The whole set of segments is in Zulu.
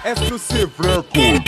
Exclusive record.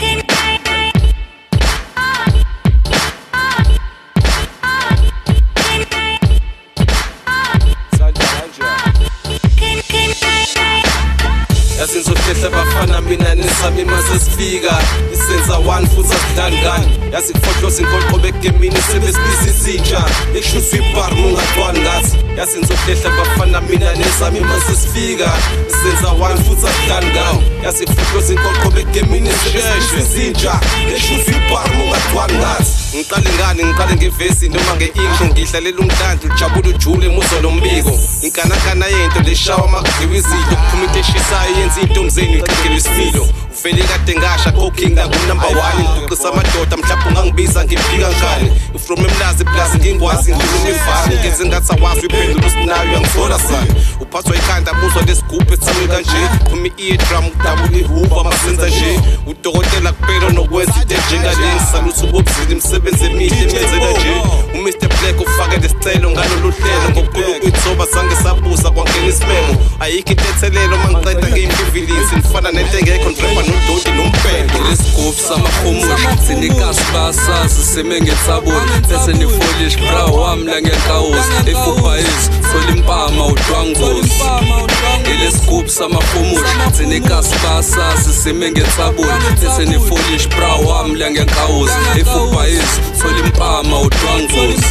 Yasinsohlehla bafana mina nesami masesifika isenza one futhi asidangani yazi kufohloza inkolqo begemini sebesibiza izintsha eshutha ibar mungathwani ngathi yasinsohlehla bafana mina nesami masesifika isenza one futhi asidangani yazi kufohloza inkolqo begemini sebesibiza izintsha eshutha ibar mungathwani ngathi ngiqale ngevesi noma nge-intro ngihlalela umdlandla ujabule ujule muzo lombiko inkanakana yento leshawa makudliwa izidlo kuphuma into eshisayo yenza into mzeni iqekele isimilo uvele kade ngasha kokhinga ku-number 1 ngiqisa amadoda mhlawumbe ungangibiza ngiphika ngane from emlazi plus ngingwazi ngikhuluma ivani ngenze ngathi awazi uyiphendula usinayo yangisola sana uphathwa ikhanda buzwa lesigubhu esithame kanje qhuma i-eardrum ukudabula ihuba masenza nje udokotela kuphela nokwenza into enjengaleni saluthi ubobuzile imisebenzi emihle emenzela nje uMr Black ufake lesicelo ngalolu hlelo ngokukhulu kuyithoba zange sabuza kwangena isimemo ayikho into ethelelo mangiqeda ngeyimbivilisi nifana nento engekho nirepha nododi nompende lesigubhu samahomushi sinikasi basazi semengetsaboni bese nifolish bra wami la ngekawuzi efubhayisi solimpama udwangozi lesigubhu samahomushi sinikasi basazi semengetsaboni bese nifolish bra wami la ngekawuzi efubhayisi solimpama udwangozi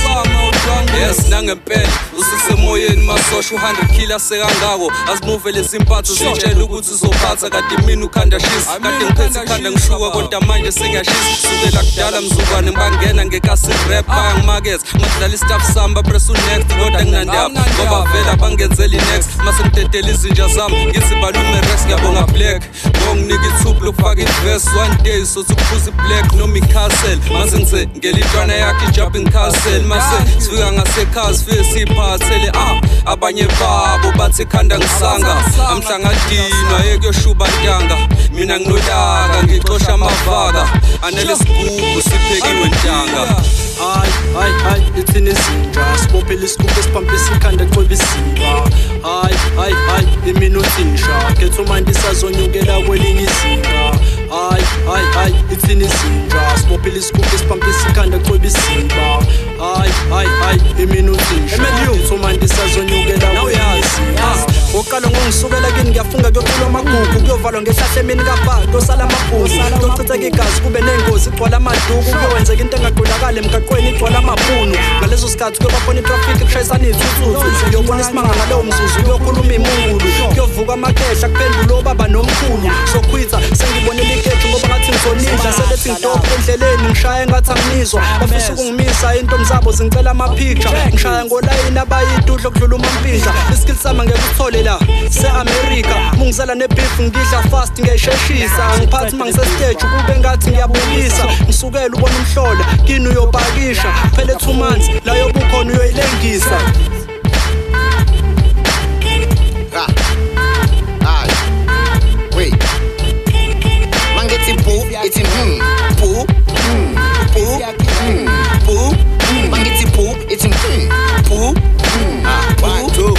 yes nangempela usisemoyeni masosha 100 kilo sekangako azimuve lezimpatho zitshela ukuthi uzophatha kade mina ukhanda shisa kade ngiphethe ikhanda ngishuka kodwa manje sengiyashisa sukela kudala mzukwane bangena ngekasi rap bayangimaketha ngidlala istaff samba press next kodwa nginandaba ngoba vela bangenzeli next mase ngidedela izinja zami ngizibalume rex ngiyabonga Black ngonginika ithubu lokufaka iverse one day sothi ukuphuza iBlack noma iCastle mase ngise ngelitwana yakhe ijumping castle mase sifika ngasekhaya sifike siphathele abanye babo bathi khanda ngisanga amhlangadinwa yekuyoshuba ntanga mina nginolaka ngixosha amavaka anele sigubhu siphekiwe ntanga hayi ithini izinja sibophela isigubhu esiphampisa ikhanda qoba isiba hayi iminutisha kethu manje isazonyukela kwelinye izinga hayi ithini izinja sibophela isigubhu esiphampisa ikhanda qoba isiba hayi iminutisha kethu manje isazonyukela kwelinye izinga oqala ngongisukela kini ngiyafunga kuyoculwa amagugu kuyovalwa ngehlahla emini kabhado osala amabhuzu kuyochitheka igazi kube nengozi igcwala amaduku kuyowenzeka into engaqondakali emgaqweni igcwala amabhunu ngalezo sikhathi kuyoba khona itraffic kushayisana izithuthu uyobona isimanga ngalowo mzuzu kuyokhuluma imungulu kuyovuka amakehla kuphendula obaba nomkhulu sokhwitha sengibonela ikethu ngoba ngathi ngizonidla selethi ngidopha endleleni ngishaya engathi angimizwa bafisa ukungimisa intombi zabo zingicela amapicture ngishaya ngolayini abayidudla kudlula umampinja iskill sami ngeke uthole la se-America mungizala nebeef ngidla fast ngiyayisheshisa ngiphathi mangisestage kube ngathi ngiyabulisa ngisukela ubona umhlola kini uyobhakisha phela 2 months la yobukhona uyoyilengisa wait mangithi boo ithi boo boo mangithi boo ithi boo 1 2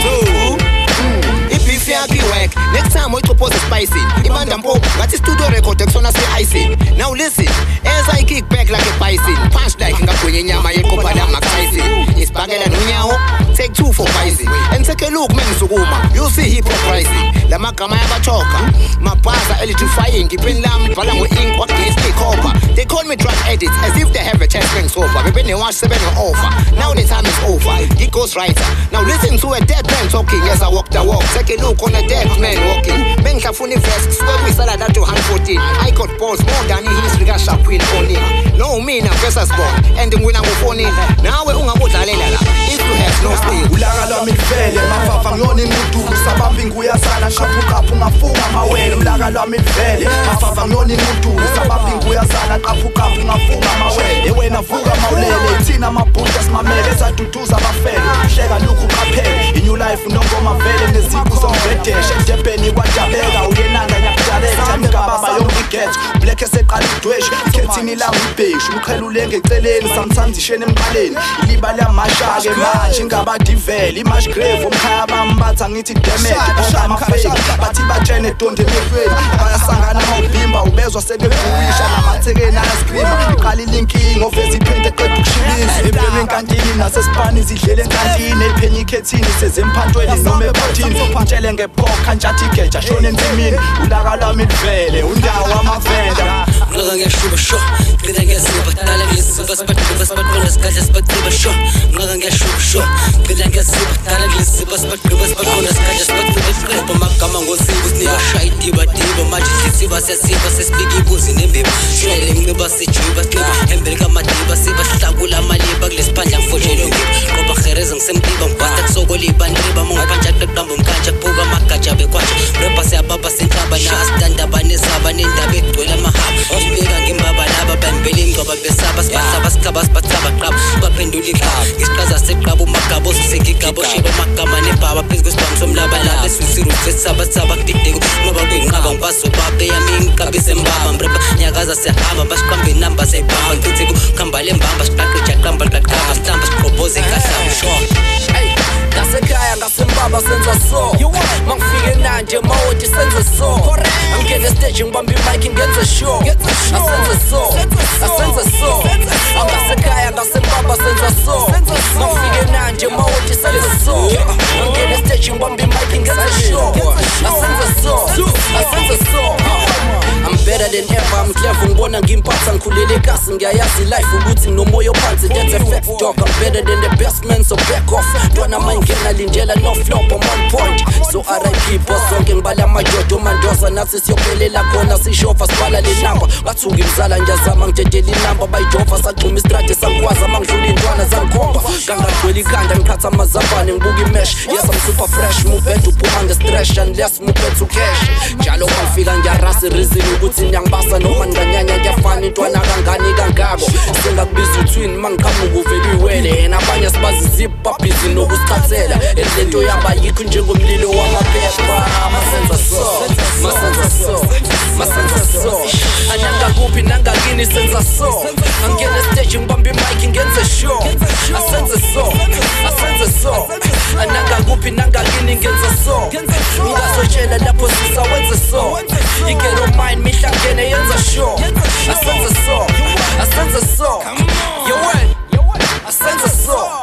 work. Next time we propose a spicy. Ibanda mpo, got studio record kusona si icing. Now listen, as I kick back like a bison, punch like ngakwenye nyama yekopa na makaisi. Isibhakela nonyawo, take 2 for pricing. And take a look mengizukuma, you'll see hip hop pricing. La magama yabachoka, mabhaza electrifying, ngipeni lami bhala ngo-ink wagesi copper. They call me drug addicts as if they have a chest bank sober. Bebe ne watch 7 over. Now the time is over. He goes writer. Now listen to a dead man talking as I walk the walk. Take a look on a dead man walking. Benglafuni vest, swear we sell that to 114. I got balls more than history got sharp win on it. No me na versus ball. Ending when I go phone in. Now we ungabudalela. If you have no steel. Ulaka lwami livele mafafa ngiyona imudu sabambi nguyazana qaphu ngafunga mawele ulaka lwami livele mafafa ngiyona imudu sabambi nguyazana qaphu ngafunga mawele yewena vuka mawulele thina amabhuda simamele saduduza abafele hleka lokhu qaphele in your life nongoma vele neziku zomvedeshe debeni kwadabeka uyenanga nyakudalela time ngababa yonke iget black eseqala udweshi ikhethini la ngibheshu umqhelule ngeceleni sometimes ishene emqaleni iliba lamashake manje ngabadivele imash grave umkhaya bambatha ngithi damage bonke amafake bathi batshene donde emehlweni bayasangana ngobhimba ubezwa sebebuyisha namathekeni ayascreama iqalile inkinga oveza iphinte eqeda ukushibisa ebebe enkantini nasesipani zidlele enkantini ephenye ikhethini sezemphantweni noma ephathini umtshele ngephokha ntshathi igeja shona ensimini ulaka lwami livele undawo amavenda Ngaka ngiyashuba sho Qina ngiyasiba Dala ngiyisiba Sibaqhiba sibaqona sikadla sibaqhiba sho Ngaka ngiyashuba sho Qina ngiyasiba Dala ngiyisiba Sibaqhiba sibaqona sikadla sibaqhiba sibaqhiba Magama ngosiba Sinika shayi diba diba Manje sisiba siyasiba Sesibika ibuzi nembiba Shayele ngiba sijuba Qiba hembele kamadiba Siba hlakula amaliba Kulesiphandla ngifojele ngiba Qoba khereza ngisemdiba Ngibasta kusokoliba Ndiba Mungipanja qeqamba mkanja Phuka amagaja bekwanja Mrepa siyababa senhlaba Na asitandaba nezaba Nendaba egcwele amahaba Ngibeka ngimbaba laba bambele ingcoba besaba Sibasaba sikhaba sibathaba qaba Baphendula iqaba Isiqaza seqaba umagabo Sengigabo shiba magama nebhaba Phezu kwesibhamu somlaba laba Esisiru sesaba saba kudideko Ngoba kuyinqaba ngibaso babe yami ngiqabise mbaba Mrepa nyakaza siyahamba Basiqambe inamba siyibhamba Ngithi kuhamba le mbamba Siqaqija qamba qaqaba Sihlamba siqoboze kahlamba Hey ngasekhaya ngasembaba senza so Mangifike nanje mawoti senza so Angene stage ngibamba imic ngenze show Asenze so Ngasekhaya ngasembaba senza so Mangifike nanje mawoti senza so Angene stage ngibamba imic ngenze show Asenze so I'm better than ever, I'm clever, ngibona ngimpatha ngikhulele kasi ngiyayazi life ukuthi nomoya ophansi that's a fact dog I'm better than the best man so back off Ntwana mangena lindlela no flop I'm on point so RIP boss zonke ngibala amajodo mandoza nathi siyophelela khona sishofa sibala le number bathuka imzala ngiyazama ngidedela inamba bayijova sagxuma istrate sangikwazi mangidlula intwana zangikhomba kangagcwele ikhanda ngikhatha amazambane ngibuka imesh yes I'm super fresh mubed uphuma ngestress unless mubed to cash njalo mangifika ngiyarasa reason ukuthi ngiyangibasa noma nganyanya ngiyafana intwana kangani kangako sengakubiza uthwini mangiqhamuka uvela uyiwele yena abanye sibazi zip babhizi nokusichathela lento yaba yikho njengomlilo wamaphepha masenza so anyanga kuphi nangakini senza so angene stage ngibamba imic ngenze show asenze so anyanga kuphi nangakini ngenza so ungasotshela lapho sisa wenze so ikero mind mihlangene yenza show asenze so yo what asenze so